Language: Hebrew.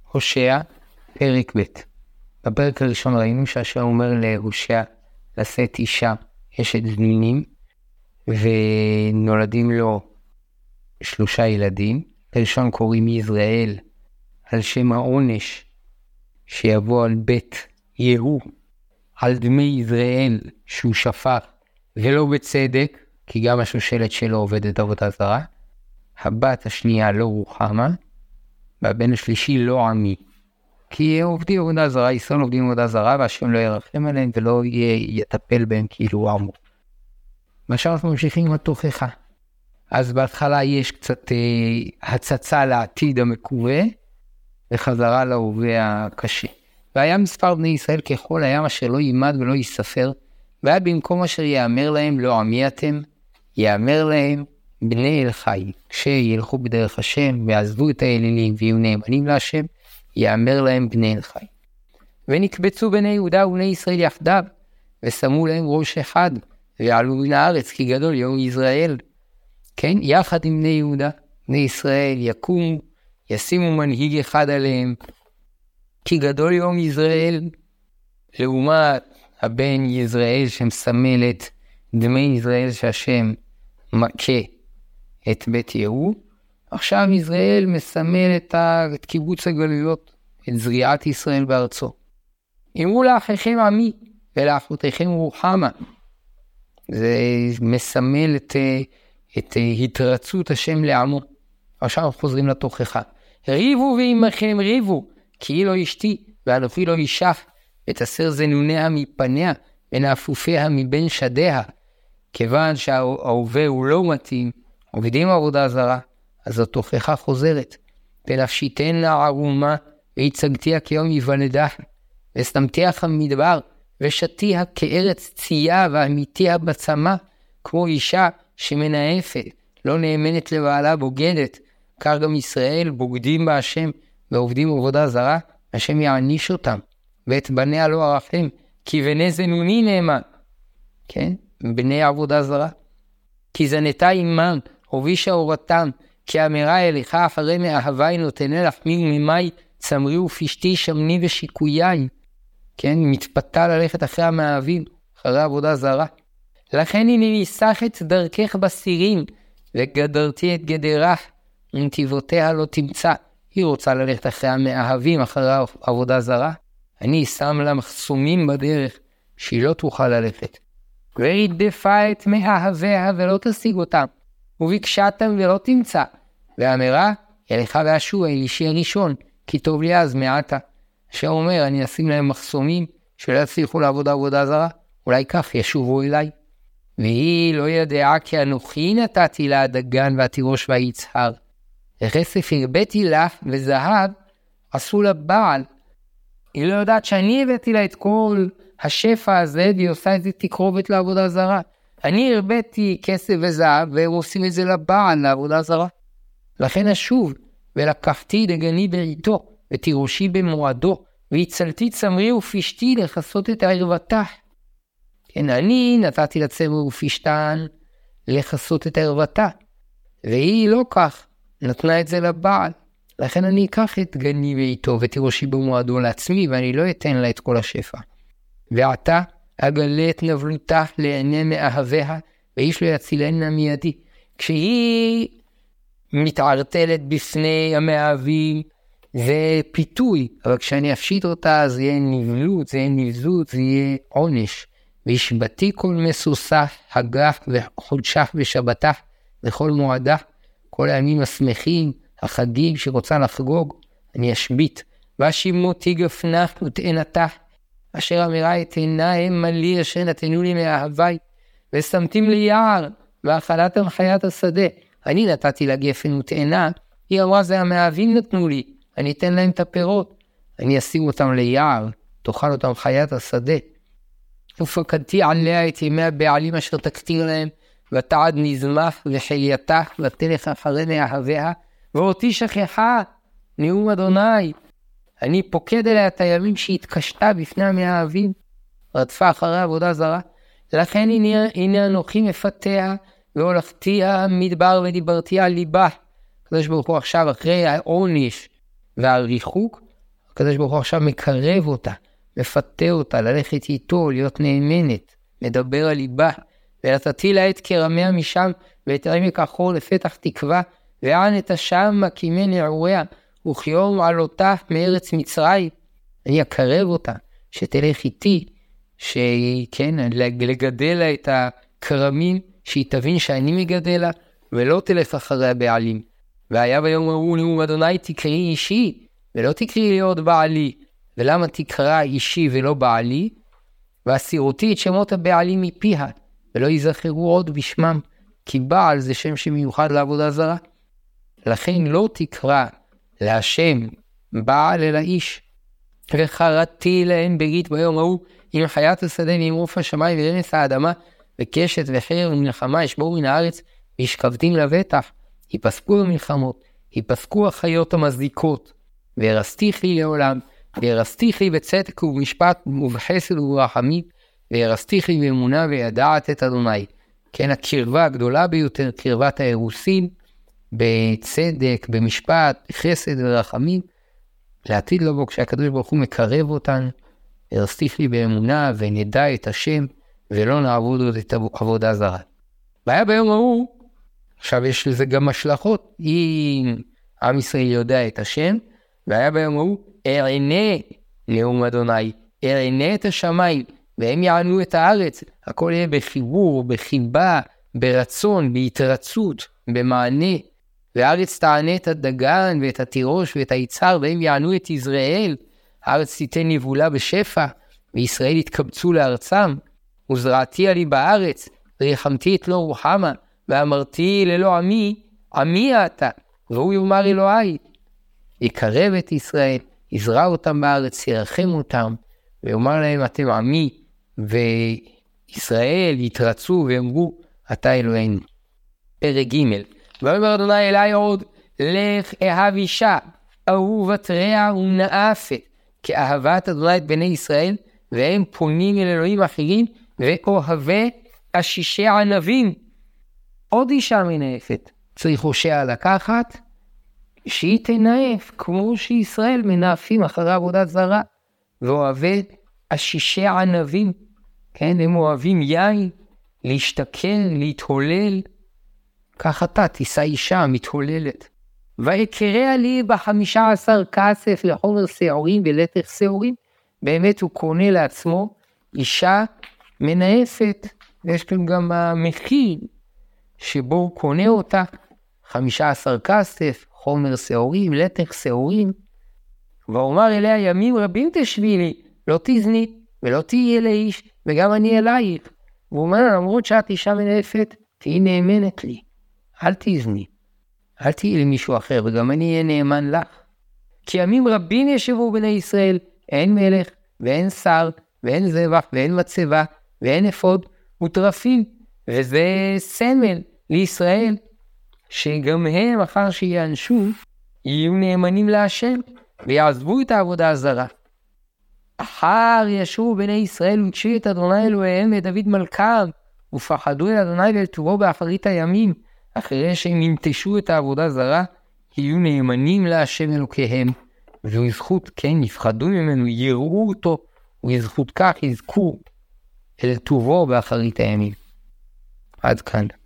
הושע, פרק ב'. בפרק הראשון ראינו שהשם אומר להושע לשאת אישה אשת בנינים, ונולדים לו 3 ילדים. הראשון קוראים יזרעאל על שם העונש שיבוא על בית יהוא, על דמי יזרעאל שהוא שפך ולא בצדק, כי גם השושלת שלו עובדת עבודה זרה. הבת השנייה לא רוחמה, והבן השלישי לא עמי, כי עובדים עבודה זרה, ישראל עובדים עבודה זרה, והשם לא ירחם עליהם ולא יטפל בהם כאילו עמו. עכשיו אנחנו ממשיכים עם התוכחה. אז בהתחלה יש קצת הצצה לעתיד המקווה, וחזרה להווה הקשה. והיה מספר בני ישראל ככל הים אשר לא יימד ולא ייספר, והיה במקום אשר יאמר להם לא עמי אתם, יאמר להם בני אל חי. כשילכו בדרך השם ועזבו את האלילים ויהיו נאמנים להשם, יאמר להם בני אל חי. ונקבצו בני יהודה ובני ישראל יחדיו, ושמו להם ראש אחד, ועלו מן הארץ כי גדול יום יזרעאל. כן, יחד עם בני יהודה, בני ישראל יקומו, ישימו מנהיג אחד עליהם, כי גדול יום יזרעאל, לעומת הבן יזרעאל שמסמל את דמי יזרעאל שהשם מכה את בית יהוא. עכשיו יזרעאל מסמל את קיבוץ הגלויות, את זריעת ישראל בארצו. אמרו לאחיכם עמי ולאחותיכם רוחמה. זה מסמל את התרצות השם לעמו. עכשיו חוזרים לתוכחה. ריבו ועמכם ריבו, כי היא לא אשתי, ואנוכי לא אישה, ותסר זנוניה מפניה, ונאפופיה מבין שדיה. כיוון שההווה הוא לא מתאים, עובדים עבודה זרה, אז התוכחה חוזרת. ונפשיתנה ערומה, והצגתיה כיום יוולדה, וסתמתיה כמדבר, ושתיה כארץ צייה, ואמיתיה בצמה, כמו אישה שמנאפת, לא נאמנת לבעלה בוגדת. כך גם ישראל בוגדים בהשם, ועובדים עבודה זרה, השם יעניש אותם, ואת בניה לא ערפם, כי בני זנוני נאמן. כן? בני עבודה זרה. כי זנתה עמם, הובישה אורתם, כי אמרה אליך אחרי מאהבי נותנה לחמי וממי, צמרי ופשתי שמני ושיקויי. כן? מתפתה ללכת אחרי המאהבים, אחרי עבודה זרה. לכן הנה ניסח את דרכך בסירים, וגדרתי את גדרך, ונתיבותיה לא תמצא. היא רוצה ללכת אחרי המאהבים, אחרי עבודה זרה. אני שם לה מחסומים בדרך, שהיא לא תוכל ללכת. והרדפה את מאהביה ולא תשיג אותם, וביקשתם ולא תמצא. ואמרה, אליך ואשוע אל אישי הראשון, כי טוב לי אז מעתה. אשר אומר, אני אשים להם מחסומים, שלא יצליחו לעבוד עבודה זרה, אולי כך ישובו אליי. והיא לא ידעה כי אנוכי נתתי לה הדגן והתירוש והיצהר. וכסף הרביתי לה וזהב עשו לה בעל. היא לא יודעת שאני הבאתי לה את כל השפע הזה, והיא עושה את זה תקרובת לעבודה זרה. אני הרביתי כסף וזהב, והם עושים את זה לבעל לעבודה זרה. לכן אשוב, ולקחתי דגני בעיתו, ותירושי במועדו, והצלתי צמרי ופשתי לכסות את הערוותה. כן, אני נתתי לצמר ופשתן לכסות את הערוותה, והיא לא כך, נתנה את זה לבעל. לכן אני אקח את גני בעיתו ותירושי במועדו לעצמי, ואני לא אתן לה את כל השפע. ועתה אגלה את נבלותה לעיני מאהביה, ואיש לא יצילנה מידי. כשהיא מתערטלת בפני המאהבים, זה פיתוי, אבל כשאני אפשיט אותה, זה יהיה נבלות, זה יהיה נבזות, זה יהיה עונש. וישבתי כל מסוסה, הגח וחודשך ושבתך, וכל מועדה, כל הימים השמחים, החגים שרוצה לחגוג, אני אשבית. והשימותי גפנה ותאנתה, אשר אמרה את עיניים מלי אשר נתנו לי מאהבי, ושמתים לי יער, ואכלתם חיית השדה. אני נתתי לה גפן ותאנה, היא אמרה זה המאהבים נתנו לי, אני אתן להם את הפירות, אני אשים אותם ליער, תאכל אותם חיית השדה. ופקדתי עליה את ימי הבעלים אשר תקטיר להם, ותעד נזמח וחילייתה, ותלך אחרי מאהביה, ואותי שכחה, נאום אדוני. אני פוקד אליה את הימים שהתקשתה בפני המאהבים, רדפה אחרי עבודה זרה. לכן הנה אנוכי מפתיה, והולכתיה מדבר ודיברתי על ליבה. הקדוש ברוך הוא עכשיו אחרי העונש והריחוק, הקדוש ברוך הוא עכשיו מקרב אותה, מפתה אותה, ללכת איתו, להיות נאמנת, מדבר על ליבה, ונתתי לה את כרמיה משם, ואת עמק החור לפתח תקווה, וען את השם מקימי נעוריה, וכיום עלותה מארץ מצרים. אני אקרב אותה, שתלך איתי, לגדל לה את הכרמים, שהיא תבין שאני מגדל לה, ולא תלך אחרי הבעלים. והיה ביום ההוא נאום אדוני תקראי אישי, ולא תקראי לי עוד בעלי. ולמה תקרא אישי ולא בעלי? והסירותי את שמות הבעלים מפיה, ולא יזכרו עוד בשמם, כי בעל זה שם שמיוחד לעבודה זרה. לכן לא תקרא להשם בעל אלא איש. וחרתי להם ברית ביום ההוא, עם חיית השדה ועם עוף השמיים ורמס האדמה, וקשת וחרב ומלחמה ישברו מן הארץ, וישכבתים לבטח. יפסקו המלחמות, יפסקו החיות המזיקות, והרסתיך לי לעולם, והרסתיך לי בצדק ובמשפט ובחסד וברחמים, והרסתיך לי באמונה וידעת את אדוני. כן, הקרבה הגדולה ביותר, קרבת האירוסין, בצדק, במשפט, בחסד ורחמים, לעתיד לבוא כשהקדוש ברוך הוא מקרב אותנו, הרסתיך לי באמונה ונדע את השם, ולא נעבוד עוד את עבודה זרה. והיה ביום ההוא, עכשיו יש לזה גם השלכות, אם עם ישראל יודע את השם, והיה ביום ההוא, אענה נאום אדוני, אענה את השמיים, והם יענו את הארץ, הכל יהיה בחיבור, בחיבה, ברצון, בהתרצות, במענה, והארץ תענה את הדגן ואת התירוש ואת היצר, והם יענו את יזרעאל, הארץ תיתן נבולה בשפע, וישראל יתקבצו לארצם, וזרעתי עלי בארץ, ורחמתי את לא רוחמה, ואמרתי ללא עמי, עמי אתה, והוא יאמר אלוהי. יקרב את ישראל, יזרע אותם בארץ, ירחם אותם, ויאמר להם אתם עמי, וישראל יתרצו ואמרו, אתה אלוהינו. פרק ג' ואומר אדוני אלי עוד, לך אהב אישה, אהובת רע ונאפת, כאהבת אדוני את בני ישראל, והם פונים אל אלוהים אחרים, ואוהבי השישי ענבים. עוד אישה מנאפת, צריך הושע לקחת, שהיא תנאף, כמו שישראל מנאפים אחרי עבודת זרה, ואוהבי השישי ענבים, כן, הם אוהבים יין, להשתכן, להתהולל, כך אתה תישא אישה מתהוללת. ויקרא לי 15 כסף לחומר שעורים ולתך שעורים, באמת הוא קונה לעצמו אישה מנאפת, ויש כאן גם המחיר שבו הוא קונה אותה, 15 כסף, חומר שעורים, לתך שעורים, ואומר אליה ימים רבים תשבי לי, לא תזני ולא תהיה לאיש, וגם אני אלייך. והוא אומר, למרות שאת אישה מנאפת, תהי נאמנת לי, אל תזני, אל תהי למישהו אחר, וגם אני אהיה נאמן לך. כי ימים רבים ישבו בני ישראל, אין מלך, ואין שר, ואין זבח, ואין מצבה, ואין אפוד, וטרפים, וזה סמל לישראל, שגם הם אחר שיענשו, יהיו נאמנים להשם, ויעזבו את העבודה הזרה. אחר ישבו בני ישראל ודשו את אדוני אלוהיהם ואת דוד מלכם, ופחדו אל אדוני ואל טובו באחרית הימים, אחרי שהם ננטשו את העבודה זרה, יהיו נאמנים להשם אלוקיהם, ובזכות כן יפחדו ממנו, יראו אותו, ובזכות כך יזכו אל טובו באחרית הימים. עד כאן.